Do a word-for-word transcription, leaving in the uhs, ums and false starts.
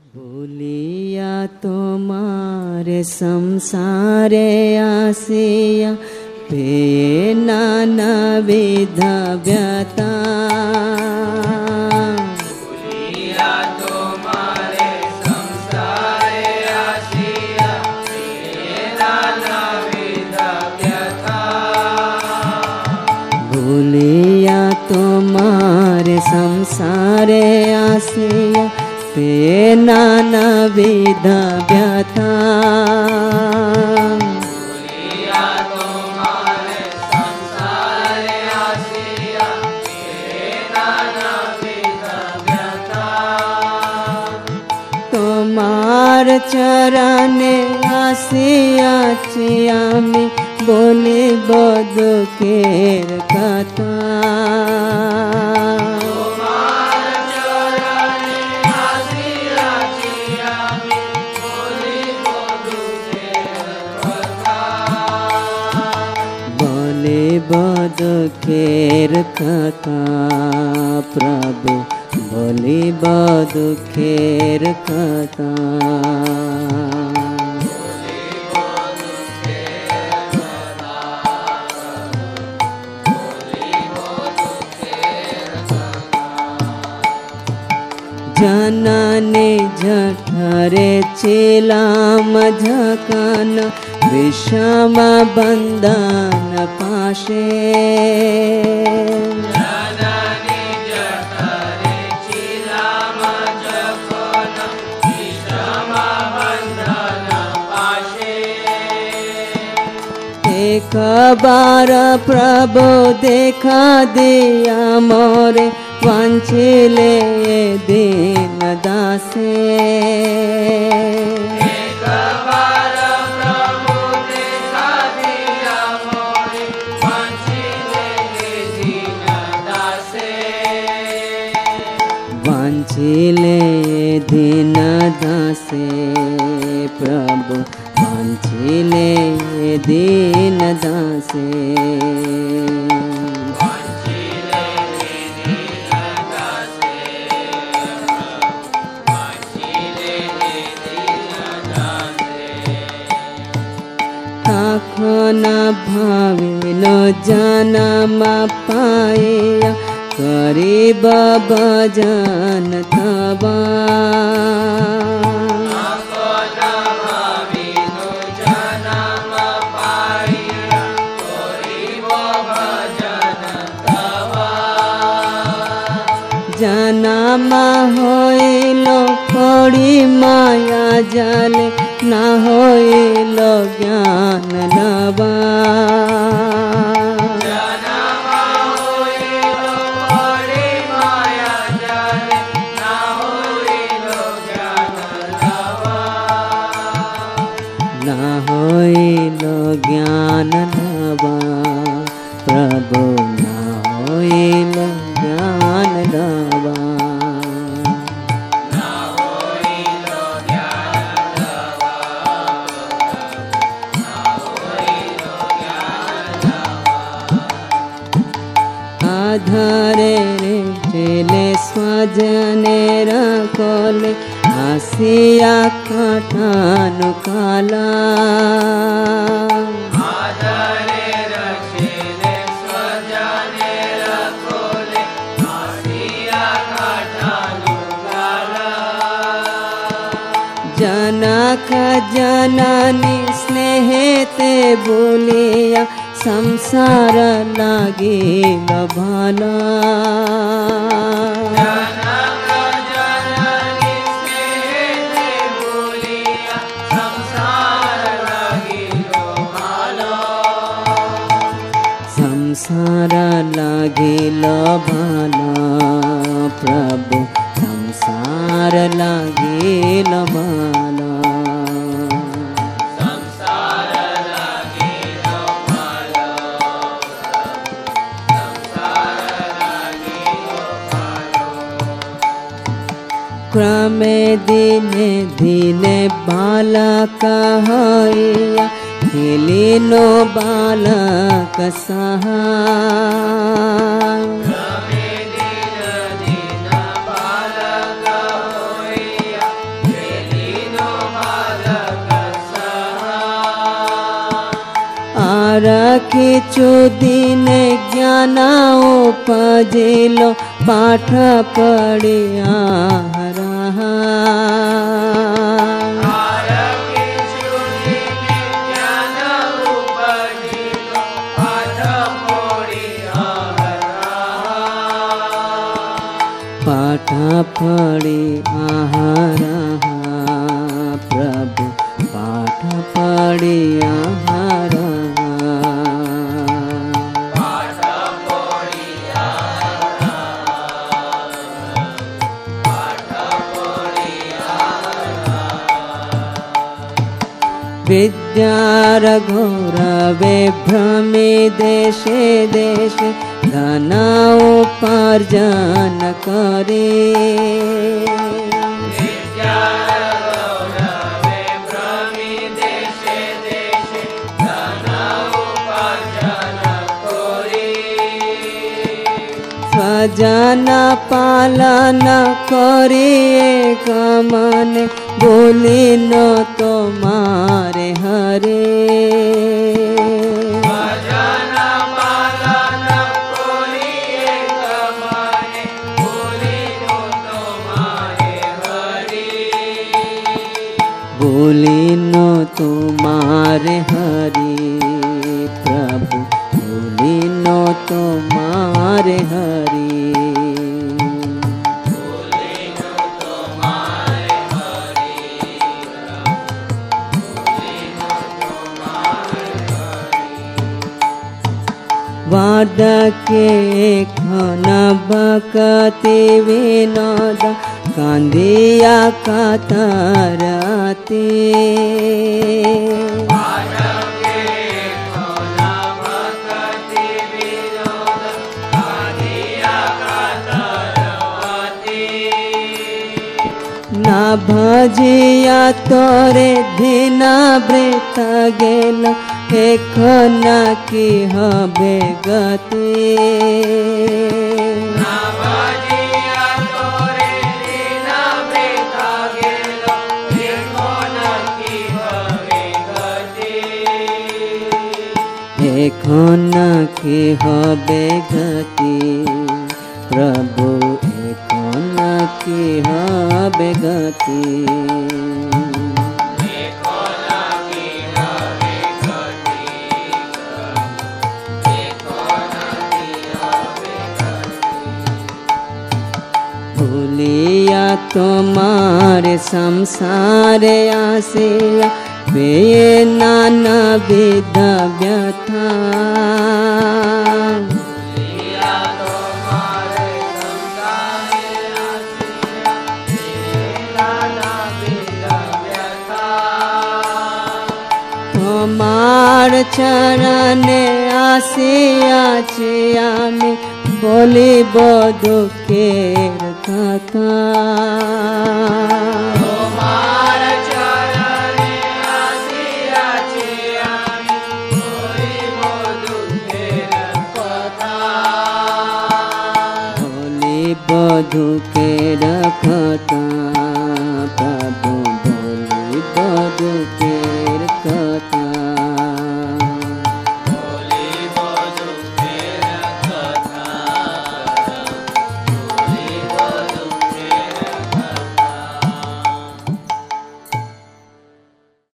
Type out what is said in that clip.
भूलिया तुम्हारे संसारे आसिया पे नाना विध व्यथा। भूलिया तुम्हारे संसारे आसिया पे नाना विध व्यथा। भूलिया तुम्हारे संसारे आसिया पे नाना विध व्यथा। भूलिया तुम्हारे संसारे आसिया पे नाना विध व्यथा। तुम्हार चरण आसिया चियामी बोली बदुखेर कथा। बदुखेर कथा प्रभु बोली बदुखेर कथा। जननी जठरे चिलाम झकन विषम बंधन पाशे। जननी जठरे चिलाम झकन विषम बंधन पाशे। एक बार प्रभु देखा दिया मोरे वांछिले दीन दासे। एक बार प्रभु देखा दिया मोरे वांछिले दीन दासे। वांछिले दीन दासे प्रभु वांछिले दीन दासे। न भाविन जन्म पाया करीब भजन तबा। जन्म होइलो पड़ी माया जाले ना होइलो ज्ञान नवा। जन्म होइलो पड़ी माया जाले ना होइलो ज्ञान नवा। ना होइलो ज्ञान नवा प्रभु ना होइलो ज्ञान नवा। धरे चले स्वजने रखले आसिया कठानु काला। आधरे रखले स्वजने रखले आसिया कठानु काला। जनक जननी स्नेहते बोलिया संसार लागिल भाला। जनक जननी स्नेहते बोलिया संसार लागिल भाला। संसार लागिल भाला प्रभु संसार लागिल भाला। क्रमे दिने दिने बालक हइया खेलिनो बालक सहा। क्रमे दिन दिन बालक होइया কিছু দিনে জ্ঞান উপজিল পাঠ পড়িয়া হরা पाठ पढ़ी आहारा प्रभु पाठ पढ़ी आहारा विद्यार घोरवे भ्रमे देशे देशे धन उपार्जन करे स्वजन पालन करिए कमन बोली न तुम्हारे हरे बोली नो तुम्हारे हरि प्रभु बोली नो तुम्हारे हरि वाद के खन बकते विनोद कांदिया कातराते ना भजिया तोरे धीना व्रत गेल एखन की हबे गति एखन की हबे गति प्रभु एखन की हबे गति भूलिया तुम्हारे संसार आसिया वे नाना विध व्यथा तुम्हार चरण आसिया चिया में बोली बधु के कथा तुम्हार चरण आसिया चिया में बोली बधु के कथा बोली बधु के कथा